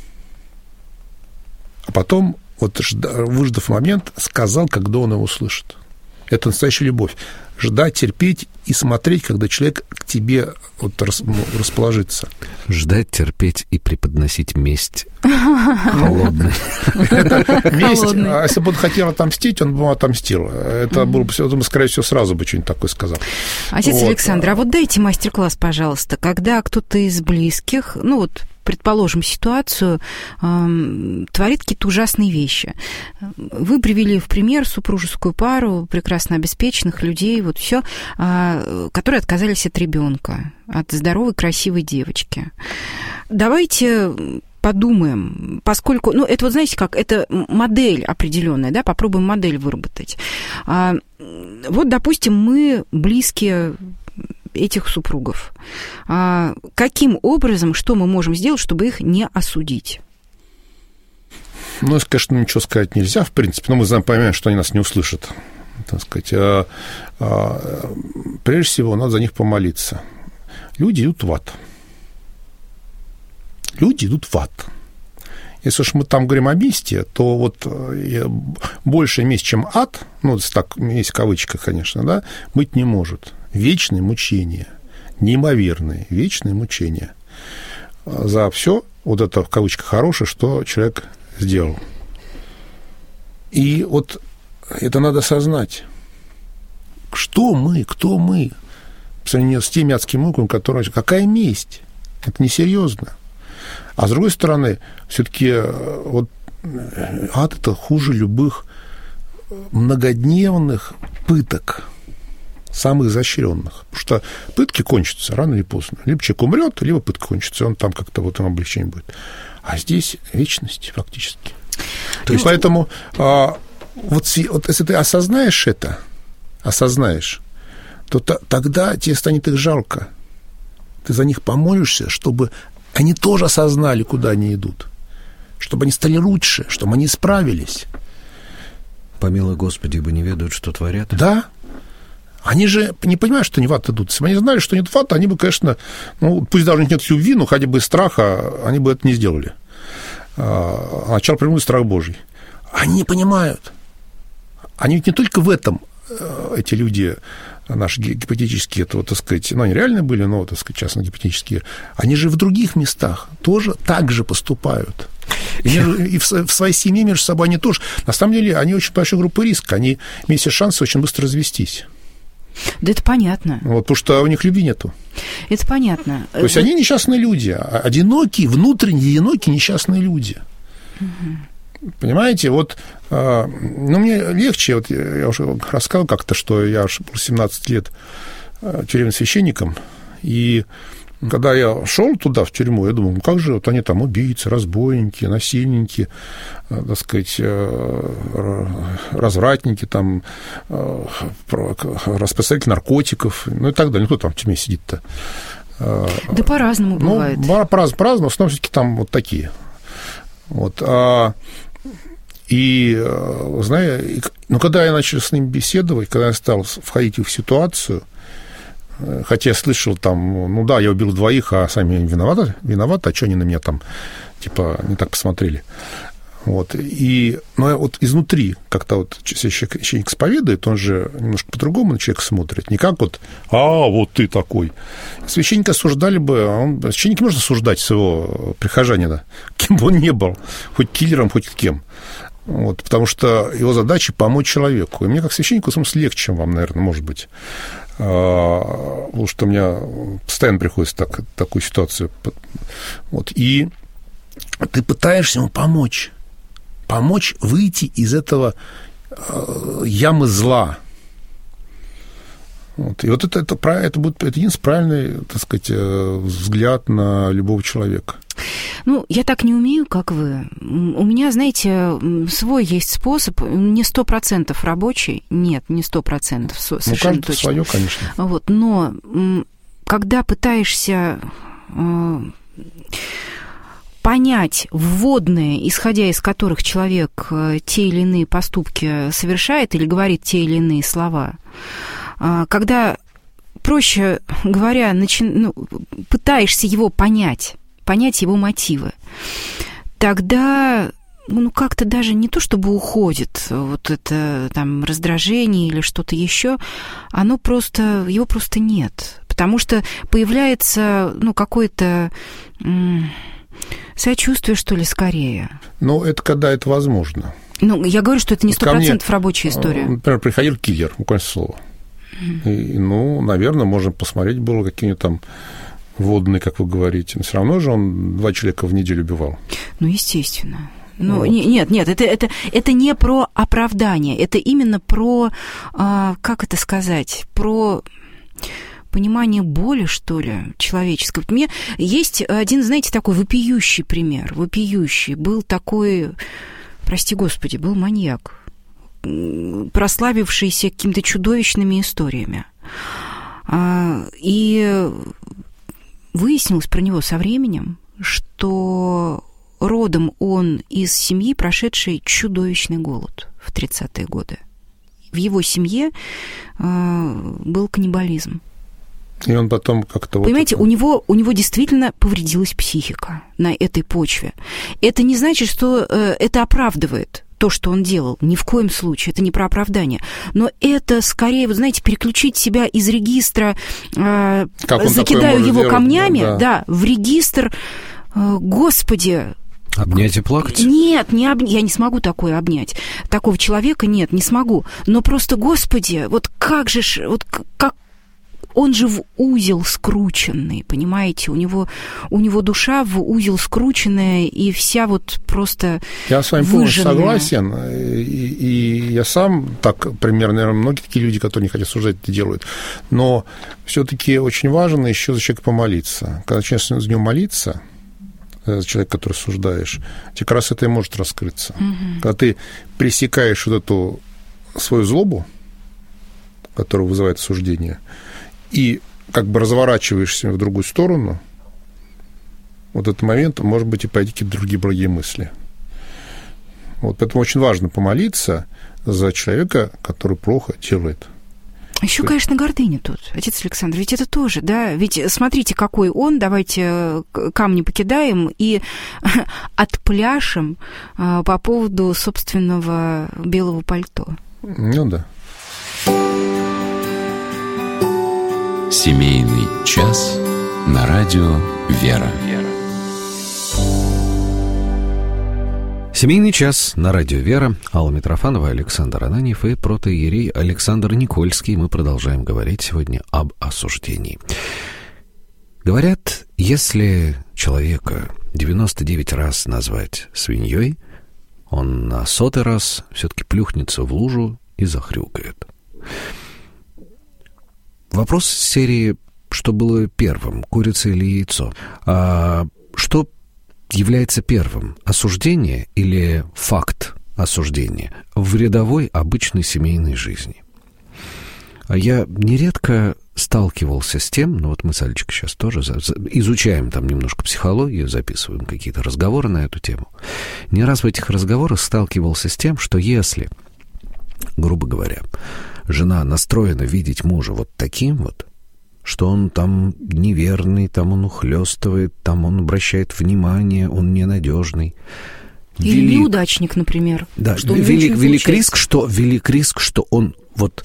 Speaker 4: а потом, вот выждав момент, сказал, когда он его услышит. Это настоящая любовь. Ждать, терпеть и смотреть, когда человек к тебе вот расположится.
Speaker 2: Ждать, терпеть и преподносить месть холодной.
Speaker 4: Месть, а если бы он хотел отомстить, он бы отомстил. Это было бы, скорее всего, сразу бы что-нибудь такое сказал.
Speaker 3: Отец Александр, а вот дайте мастер-класс, пожалуйста, когда кто-то из близких, ну вот, предположим, ситуацию, творит какие-то ужасные вещи. Вы привели в пример супружескую пару прекрасно обеспеченных людей, вот все, которые отказались от ребенка, от здоровой, красивой девочки. Давайте подумаем, поскольку, ну, это вот, знаете как, это модель определенная, да, попробуем модель выработать. Вот, допустим, мы близкие этих супругов. Каким образом, что мы можем сделать, чтобы их не осудить?
Speaker 4: Ну, конечно, ничего сказать нельзя, в принципе, но мы понимаем, что они нас не услышат, так сказать. Прежде всего, надо за них помолиться. Люди идут в ад. Люди идут в ад. Если уж мы там говорим о месте, то вот большее место, чем ад, ну, так, есть в кавычках, конечно, да, быть не может. Вечные мучения, неимоверные вечные мучения за все вот это, в кавычках, хорошее, что человек сделал. И вот это надо осознать. Что мы, кто мы, по сравнению с теми адскими муками, которые... Какая месть? Это несерьезно. А с другой стороны, все-таки вот ад – это хуже любых многодневных пыток, самых изощренных. Потому что пытки кончатся рано или поздно. Либо человек умрет, либо пытка кончится, и он там как-то вот ему облегчение будет. А здесь вечность фактически. То есть, поэтому вот если ты осознаешь это, то тогда тебе станет их жалко. Ты за них помолишься, чтобы они тоже осознали, куда они идут. Чтобы они стали лучше, чтобы они справились.
Speaker 2: Помилуй, Господи, ибо не ведают, что творят.
Speaker 4: Да. Они же не понимают, что они в ад идут. Если бы они знали, что нет в ад, они бы, конечно, ну, пусть даже нет любви, но хотя бы из страха, они бы это не сделали. Начало прямой страх Божий. Они не понимают. Они ведь не только в этом, эти люди, наши гипотетические, это, так сказать, они реально были, но, так сказать, частно гипотетические, они же в других местах тоже так же поступают. И в своей семье между собой они тоже. На самом деле, они очень большая группа риска, они имеют все шансы очень быстро развестись.
Speaker 3: Да это понятно.
Speaker 4: Вот, потому что у них любви нету.
Speaker 3: Это понятно.
Speaker 4: То есть они несчастные люди, одинокие, внутренне одинокие несчастные люди. Угу. Понимаете, вот, мне легче, вот я уже рассказал как-то, что я был 17 лет тюремным священником, и когда я шел туда, в тюрьму, я думал, ну как же вот они там убийцы, разбойники, насильники, так сказать, развратники, там, распространители наркотиков, ну и так далее. Ну, кто там в тюрьме сидит-то?
Speaker 3: Да по-разному бывает.
Speaker 4: По-разному, в основном все-таки там вот такие. Вот. И, знаете, ну, когда я начал с ними беседовать, когда я стал входить в их ситуацию, хотя я слышал там, ну да, я убил 2, а сами виноваты, а что они на меня там, типа, не так посмотрели. Вот. Но вот изнутри, как-то вот священник исповедует, он же немножко по-другому на человека смотрит. Не как вот, вот ты такой. Священника осуждали бы, священника можно осуждать своего прихожанина, кем бы он ни был, хоть киллером, хоть кем. Вот, потому что его задача помочь человеку. И мне, как священнику, в смысле, легче, чем вам, наверное, может быть. Потому что у меня постоянно приходится такую ситуацию. Вот, и ты пытаешься ему помочь выйти из этого ямы зла. Вот. И вот это будет единственный правильный, так сказать, взгляд на любого человека.
Speaker 3: Ну, я так не умею, как вы. У меня, знаете, свой есть способ, не 100% рабочий, нет, не 100%, совершенно точно. Свое, конечно. Вот, но когда пытаешься понять вводные, исходя из которых человек те или иные поступки совершает или говорит те или иные слова, когда, проще говоря, пытаешься его понять его мотивы, тогда, как-то даже не то, чтобы уходит вот это там раздражение или что-то еще, его просто нет, потому что появляется, какое-то сочувствие, что ли, скорее.
Speaker 4: Это когда это возможно.
Speaker 3: Я говорю, что это не 100% рабочая история.
Speaker 4: Например, приходил киллер, буквально слово. И, наверное, можно посмотреть было какие-нибудь там водные, как вы говорите. Но все равно же он 2 человека в неделю убивал.
Speaker 3: Естественно. Нет, это не про оправдание, это именно про, как это сказать, про понимание боли, что ли, человеческой. У меня есть один, знаете, такой вопиющий пример, Был такой, прости господи, был маньяк, прославившийся какими-то чудовищными историями. И выяснилось про него со временем, что родом он из семьи, прошедшей чудовищный голод в 30-е годы. В его семье был каннибализм.
Speaker 4: И он потом как-то...
Speaker 3: Понимаете, у него действительно повредилась психика на этой почве. Это не значит, что это оправдывает то, что он делал. Ни в коем случае. Это не про оправдание. Но это скорее, вы знаете, переключить себя из регистра «закидаю его камнями», в регистр «Господи».
Speaker 2: Обнять и плакать?
Speaker 3: Нет, я не смогу такое обнять. Такого человека нет, не смогу. Но просто, Господи, вот как же, как он же в узел скрученный, понимаете? У него душа в узел скрученная, и вся вот просто
Speaker 4: Я с вами полностью согласен, и я сам так примерно, наверное, многие такие люди, которые не хотят осуждать, это делают. Но все-таки очень важно еще за человека помолиться. Когда начинаешь за него молиться, человек, который осуждаешь, тебе как раз это и может раскрыться. Угу. Когда ты пресекаешь вот эту свою злобу, которая вызывает осуждение, и как бы разворачиваешься в другую сторону, вот этот момент, может быть, и пойти какие-то другие благие мысли. Вот поэтому очень важно помолиться за человека, который плохо делает.
Speaker 3: Еще, конечно, гордыня тут, отец Александр, ведь это тоже, да, ведь смотрите, какой он, давайте камни покидаем и отпляшем по поводу собственного белого пальто.
Speaker 4: Да.
Speaker 1: Семейный час на радио «Вера».
Speaker 2: Семейный час на радио «Вера». Алла Митрофанова, Александр Ананьев и протоиерей Александр Никольский. Мы продолжаем говорить сегодня об осуждении. Говорят, если человека 99 раз назвать свиньей, он на 100-й раз все-таки плюхнется в лужу и захрюкает. Вопрос серии «Что было первым, курица или яйцо?» Что является первым, осуждение или факт осуждения в рядовой обычной семейной жизни? Я нередко сталкивался с тем, ну вот мы с Алечкой сейчас тоже изучаем там немножко психологию, записываем какие-то разговоры на эту тему. Не раз в этих разговорах сталкивался с тем, что если, грубо говоря, жена настроена видеть мужа вот таким вот, что он там неверный, там он ухлёстывает, там он обращает внимание, он ненадежный.
Speaker 3: Или неудачник, например.
Speaker 2: Да, велик риск, что он вот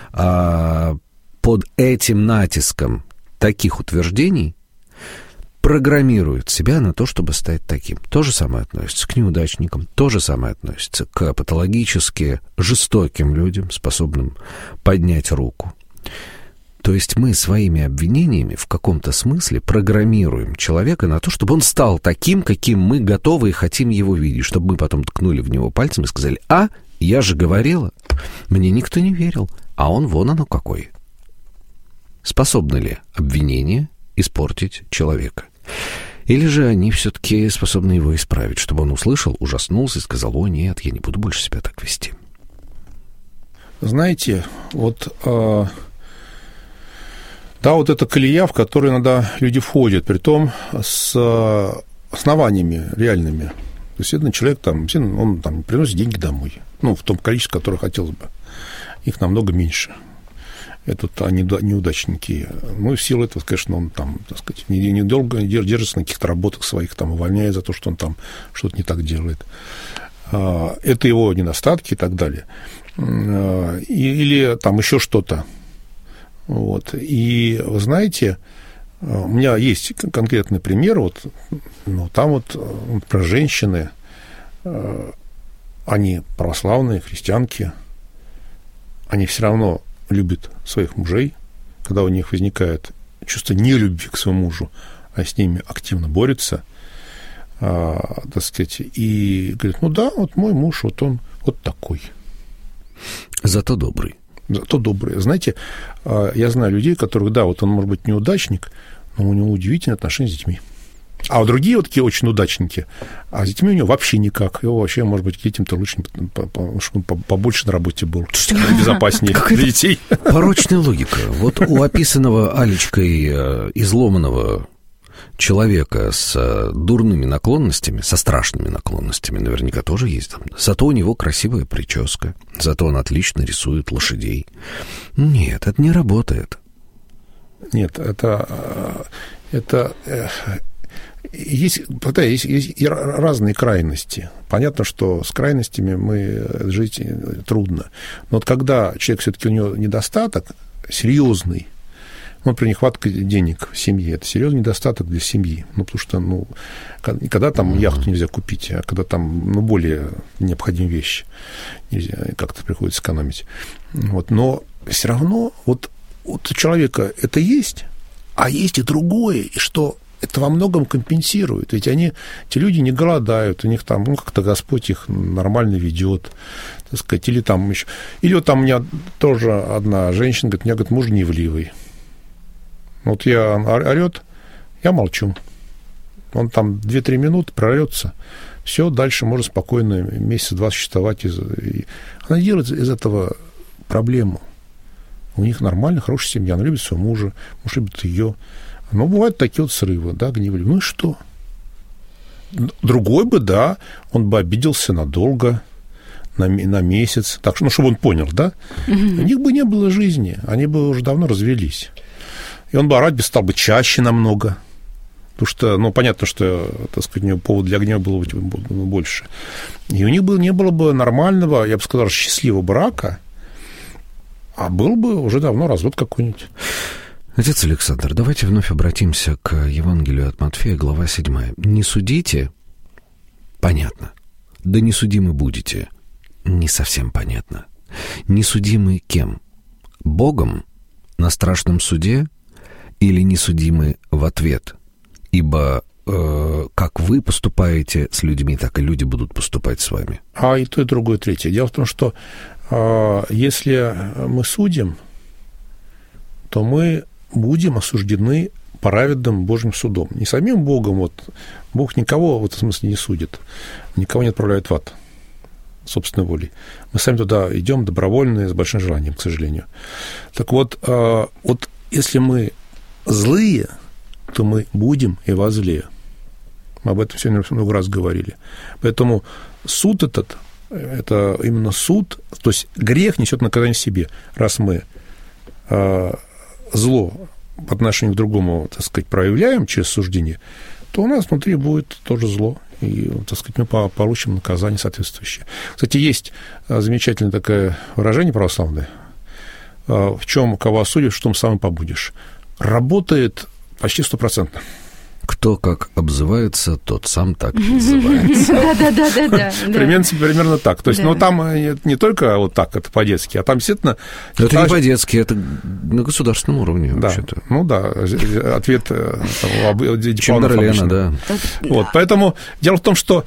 Speaker 2: под этим натиском таких утверждений программирует себя на то, чтобы стать таким. То же самое относится к неудачникам, то же самое относится к патологически жестоким людям, способным поднять руку. То есть мы своими обвинениями в каком-то смысле программируем человека на то, чтобы он стал таким, каким мы готовы и хотим его видеть, чтобы мы потом ткнули в него пальцем и сказали: я же говорила, мне никто не верил, а он вон оно какой. Способны ли обвинения испортить человека? Или же они все-таки способны его исправить, чтобы он услышал, ужаснулся и сказал: о нет, я не буду больше себя так вести?
Speaker 4: Знаете, вот эта колея, в которую иногда люди входят, притом с основаниями реальными. То есть один человек он приносит деньги домой, в том количестве, которое хотелось бы. Их намного меньше. Это неудачники. В силу этого, конечно, он недолго держится на каких-то работах своих, увольняет за то, что он там что-то не так делает. Это его недостатки и так далее. Или еще что-то. И вы знаете, у меня есть конкретный пример, про женщины, они православные, христианки, они все равно любят своих мужей, когда у них возникает чувство нелюбви к своему мужу, а с ними активно борются, и говорят: мой муж, он такой.
Speaker 2: Зато добрый.
Speaker 4: Знаете, я знаю людей, которых, он может быть неудачник, но у него удивительные отношения с детьми. А другие такие очень удачники, а с детьми у него вообще никак. Его вообще, может быть, к детям-то лучше, чтобы он побольше на работе был, безопаснее для детей.
Speaker 2: Порочная логика. Вот у описанного Алечкой изломанного человека с дурными наклонностями, со страшными наклонностями, наверняка тоже есть там. Зато у него красивая прическа, зато он отлично рисует лошадей. Нет, это не работает.
Speaker 4: Нет, есть разные крайности. Понятно, что с крайностями жить трудно. Но когда человек все-таки у него недостаток серьезный, при нехватке денег в семье, это серьезный недостаток для семьи. Потому что, когда яхту нельзя купить, а когда более необходимые вещи, нельзя, как-то приходится экономить. Но все равно у человека это есть, а есть и другое, и что это во многом компенсирует. Ведь эти люди не голодают, у них как-то Господь их нормально ведет, или еще. Или у меня тоже одна женщина говорит: у меня, муж гневливый. Я орёт, я молчу. Он 2-3 минуты прорётся, все, дальше можно спокойно месяца 2 существовать. Она делает из этого проблему. У них нормальная, хорошая семья, она любит своего мужа, муж любит ее. Но бывают такие срывы, гневливые. И что? Другой бы, он бы обиделся надолго, на месяц, так что, чтобы он понял, у них бы не было жизни, они бы уже давно развелись. И он бы орать стал бы чаще намного. Потому что, понятно, что, у него повод для гнева было бы больше. И у них не было бы нормального, я бы сказал, счастливого брака, а был бы уже давно развод какой-нибудь.
Speaker 2: Отец Александр, давайте вновь обратимся к Евангелию от Матфея, глава 7. «Не судите» — понятно. «Да не судимы будете» — не совсем понятно. «Не судимы кем? Богом на страшном суде или не судимы в ответ? Ибо как вы поступаете с людьми, так и люди будут поступать с вами».
Speaker 4: А и то, и другое, и третье. Дело в том, что если мы судим, то мы будем осуждены праведным Божьим судом. Не самим Богом, вот, Бог никого в этом смысле не судит, никого не отправляет в ад собственной волей. Мы сами туда идем добровольно, с большим желанием, к сожалению. Так вот, вот если мы злые, то мы будем и возле. Мы об этом сегодня много раз говорили. Поэтому суд этот, это именно суд, то есть грех несет наказание себе. Раз мы зло по отношению к другому, так сказать, проявляем через суждение, то у нас внутри будет тоже зло, и, так сказать, мы получим наказание соответствующее. Кстати, есть замечательное такое выражение православное: в чем кого осудишь, в том самым побудешь. Работает почти 100%.
Speaker 2: Кто как обзывается, тот сам так называется.
Speaker 3: Да.
Speaker 4: Примерно так. То есть, ну, там не только вот так, это по-детски, а там действительно...
Speaker 2: Это не по-детски, это на государственном уровне, вообще-то.
Speaker 4: Ну да, ответ
Speaker 2: Чемберлена, да.
Speaker 4: Вот, поэтому дело в том, что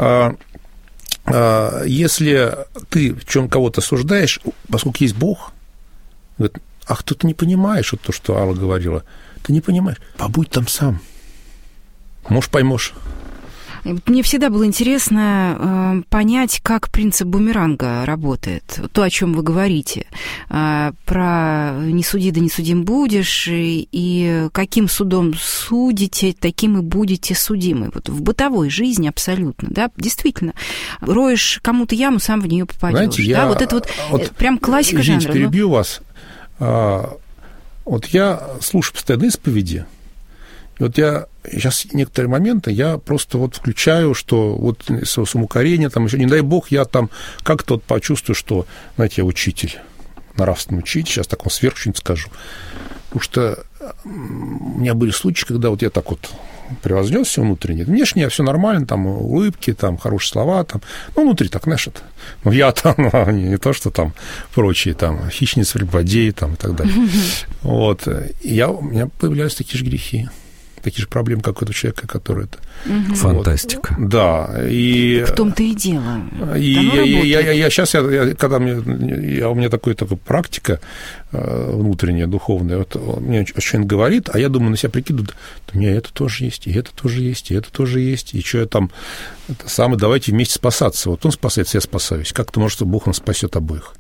Speaker 4: если ты в чем кого-то осуждаешь, поскольку есть Бог, говорит: ах, ты не понимаешь вот то, что Алла говорила, ты не понимаешь, побудь там сам. Может, поймешь.
Speaker 3: Мне всегда было интересно понять, как принцип бумеранга работает. То, о чем вы говорите. Про «не суди, да не судим будешь», и каким судом судите, таким и будете судимы. Вот в бытовой жизни абсолютно, да, действительно. Роешь кому-то яму, сам в нее попадешь.
Speaker 4: Знаете,
Speaker 3: да? Вот это вот прям классика жанра.
Speaker 4: Извините, перебью вас. Вот я слушаю постоянно исповеди. Вот я сейчас некоторые моменты я просто вот включаю, что вот самоукорение, там еще, не дай бог, я там как-то вот почувствую, что, знаете, я учитель, нравственный учитель, сейчас таком сверхучень скажу. Потому что у меня были случаи, когда вот я так вот превознесся внутренне. Внешне все нормально, там улыбки, там хорошие слова, там, ну, внутри так, знаешь, это. Ну, я там, не то, что там прочие, там, хищницы, прелюбодеи, там, и так далее. Вот. И у меня появлялись такие же грехи. Такие же проблемы, как у этого человека, который это...
Speaker 2: Фантастика.
Speaker 4: Вот. Да. И...
Speaker 3: В том-то и дело.
Speaker 4: И я сейчас, когда у меня такая практика внутренняя, духовная, вот мне что-нибудь говорит, а я думаю, на себя прикидываю, да, у меня это тоже есть, и это тоже есть, и это тоже есть, и что я там... давайте вместе спасаться. Вот он спасается, я спасаюсь. Как-то, может, Бог нас спасет обоих.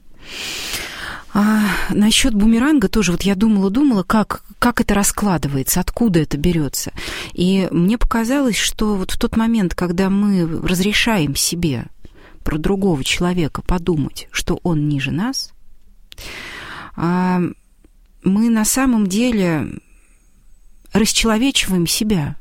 Speaker 3: Насчет бумеранга тоже вот я думала, как это раскладывается, откуда это берется. И мне показалось, что вот в тот момент, когда мы разрешаем себе про другого человека подумать, что он ниже нас, мы на самом деле расчеловечиваем себя.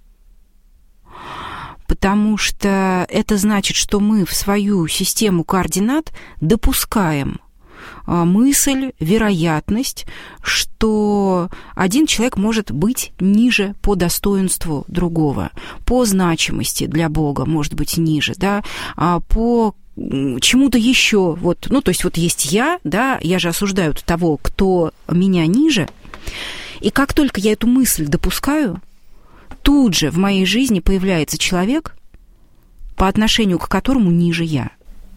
Speaker 3: Потому что это значит, что мы в свою систему координат допускаем мысль, вероятность, что один человек может быть ниже по достоинству другого, по значимости для Бога может быть ниже, да, по чему-то еще. Вот, ну, то есть вот есть я, да, я же осуждаю того, кто меня ниже, и как только я эту мысль допускаю, тут же в моей жизни появляется человек, по отношению к которому ниже я.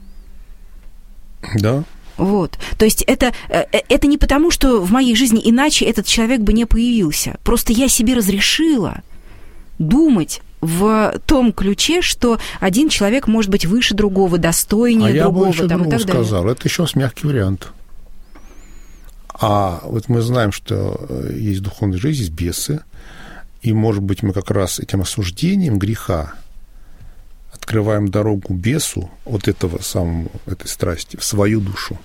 Speaker 4: Да.
Speaker 3: Вот. То есть это не потому, что в моей жизни иначе этот человек бы не появился. Просто я себе разрешила думать в том ключе, что один человек может быть выше другого, достойнее другого.
Speaker 4: Я бы еще сказал, это еще мягкий вариант. А вот мы знаем, что есть духовная жизнь, есть бесы, и, может быть, мы как раз этим осуждением греха открываем дорогу бесу от этой страсти в свою душу.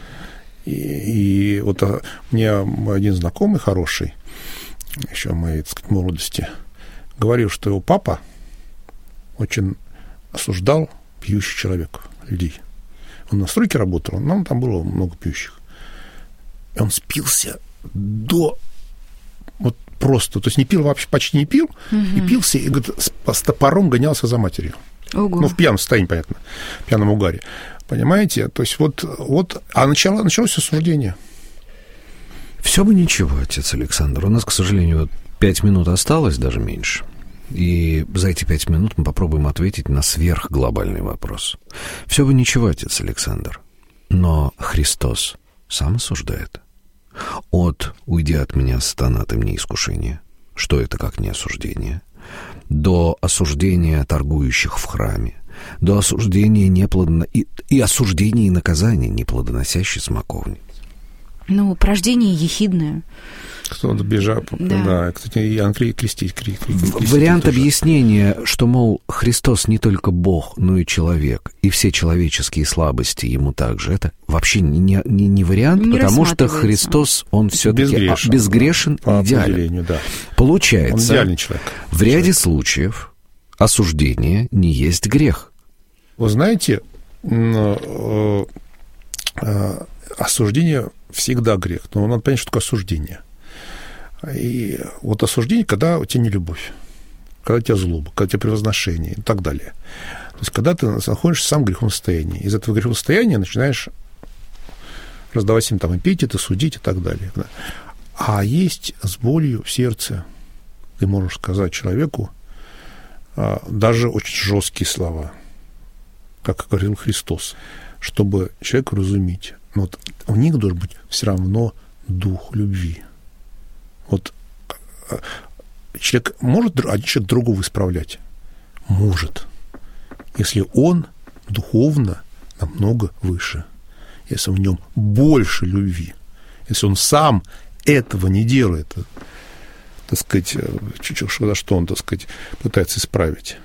Speaker 4: И вот мне один знакомый хороший, еще в моей, так сказать, молодости, говорил, что его папа очень осуждал пьющих человек, людей. Он на стройке работал, но там было много пьющих. И он спился до просто. То есть не пил вообще, почти не пил, и пился, и, говорит, с топором гонялся за матерью.
Speaker 3: Ого.
Speaker 4: Ну, в пьяном состоянии, понятно, в пьяном угаре. Понимаете? То есть вот а началось осуждение.
Speaker 2: Все бы ничего, отец Александр. У нас, к сожалению, вот 5 минут осталось, даже меньше. И за эти 5 минут мы попробуем ответить на сверхглобальный вопрос. Все бы ничего, отец Александр. Но Христос сам осуждает. «Уйди от меня, сатана, ты мне искушение». Что это, как не осуждение? До осуждения торгующих в храме, до осуждения и осуждения и наказания неплодоносящей смоковницы.
Speaker 3: Ну, порождение ехидное.
Speaker 4: Кто-то бежал, да, кстати, Иоанн крестить.
Speaker 2: Вариант объяснения, что, мол, Христос не только Бог, но и человек, и все человеческие слабости ему также, это вообще не вариант, потому что Христос, он все-таки безгрешен и идеален. Да. Получается, он идеальный человек. В ряде случаев осуждение не есть грех.
Speaker 4: Вы знаете, осуждение всегда грех, но надо понять, что такое осуждение. И вот осуждение, когда у тебя не любовь, когда у тебя злоба, когда у тебя превозношение и так далее. То есть, когда ты находишься в самом греховном состоянии. Из этого греховного состояния начинаешь раздавать им там эпитеты, судить и так далее. Да. А есть с болью в сердце, ты можешь сказать человеку даже очень жесткие слова, как говорил Христос, чтобы человека разуметь. Но вот у них должен быть все равно дух любви. Вот человек может один человек другого исправлять? Может. Если он духовно намного выше. Если в нем больше любви. Если он сам этого не делает, так сказать, что он, так сказать, пытается исправить.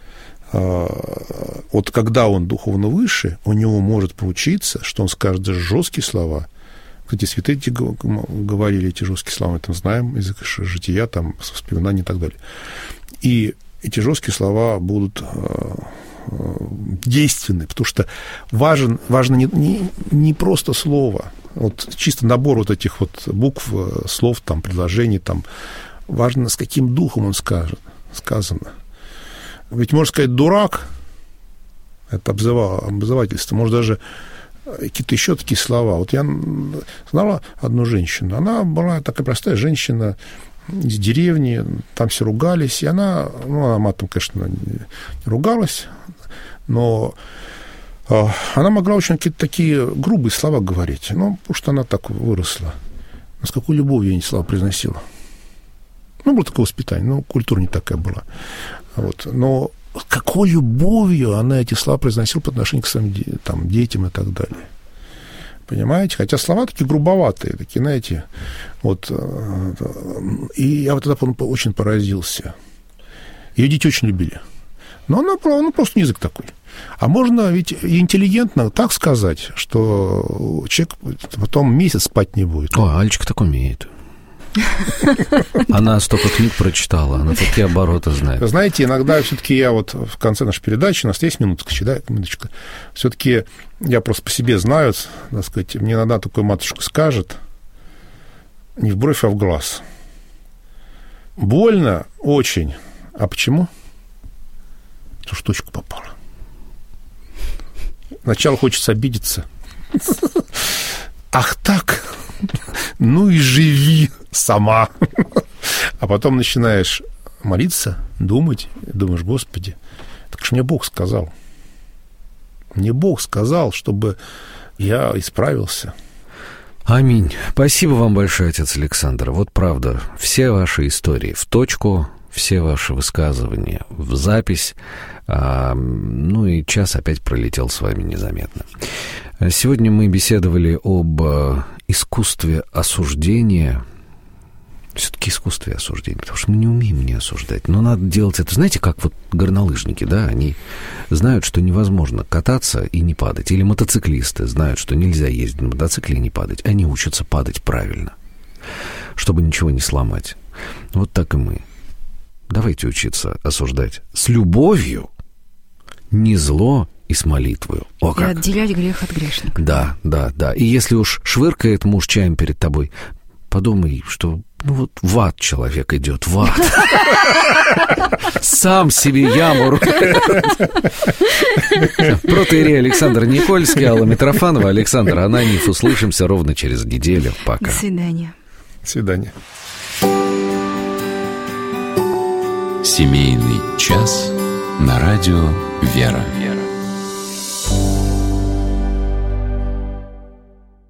Speaker 4: Вот когда он духовно выше, у него может получиться, что он скажет даже жесткие слова. Кстати, святые говорили эти жесткие слова, мы там знаем из их жития, там, воспоминаний и так далее. И эти жесткие слова будут действенны, потому что важно не просто слово, вот чисто набор вот этих вот букв, слов, там, предложений, там, важно, с каким духом он сказано. Ведь можно сказать «дурак», это обзывательство, может даже какие-то еще такие слова. Вот я знала одну женщину, она была такая простая женщина из деревни, там все ругались, и она матом, конечно, не ругалась, но она могла очень какие-то такие грубые слова говорить, потому что она так выросла. Но с какой любовью я эти слова произносила. Было такое воспитание, культура не такая была. Вот. Но какой любовью она эти слова произносила по отношению к своим детям и так далее. Понимаете? Хотя слова такие грубоватые, такие, знаете, вот. И я вот тогда очень поразился. Ее дети очень любили. Но она просто язык такой. А можно ведь и интеллигентно так сказать, что человек потом месяц спать не будет.
Speaker 2: Алечка так умеет. Она столько книг прочитала, она такие обороты знает.
Speaker 4: Знаете, иногда все-таки я вот в конце нашей передачи, у нас есть минуточка, все-таки я просто по себе знаю, так сказать, мне иногда такой матушка скажет, не в бровь, а в глаз. Больно очень. А почему? Потому что в точку попала. Сначала хочется обидеться. Ах так? Ну и живи сама. А потом начинаешь молиться, думаешь, Господи, так же мне Бог сказал. Мне Бог сказал, чтобы я исправился.
Speaker 2: Аминь. Спасибо вам большое, отец Александр. Вот правда, все ваши истории в точку, все ваши высказывания в запись. И час опять пролетел с вами незаметно. Сегодня мы беседовали об искусстве осуждения. Все-таки искусстве осуждения, потому что мы не умеем не осуждать. Но надо делать это, знаете, как вот горнолыжники, да, они знают, что невозможно кататься и не падать. Или мотоциклисты знают, что нельзя ездить на мотоцикле и не падать. Они учатся падать правильно, чтобы ничего не сломать. Вот так и мы. Давайте учиться осуждать с любовью, не зло и с молитвою.
Speaker 3: И отделять грех от грешника.
Speaker 2: Да. И если уж швыркает муж чаем перед тобой, подумай, что вот в ад человек идет, в ад. Сам себе яму. Протоиерей Александр Никольский, Алла Митрофанова, Александр Ананьев. Услышимся ровно через неделю. Пока.
Speaker 3: До свидания.
Speaker 4: До свидания.
Speaker 1: Семейный час на радио «Вера».